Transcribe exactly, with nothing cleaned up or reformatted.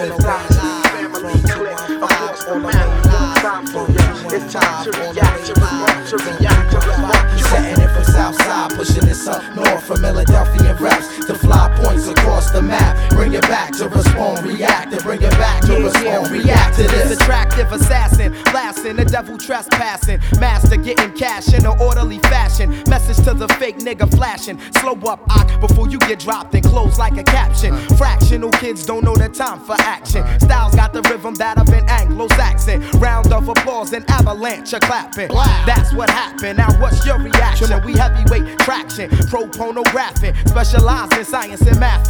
It's time to family click across the map. Time for ya. It's time to react, to react, to react, to respond. Setting it from Southside, pushing this up north from Philadelphia raps to fly points across the map. Bring it back to respond, react, and bring it back to yeah, respond, yeah, react to this. this. Attractive assassin, blasting the devil trespassing, master getting cash in an orderly fashion. Message to the fake nigga flashing. Slow up, ock, before you get dropped and close like a caption. Fractional kids don't know the time for action. Styles got the rhythm that of an Anglo-Saxon. Round of applause and avalanche of clapping. That's what happened. Now what's your reaction? We heavyweight traction, pro pornographic, specialized in science and math.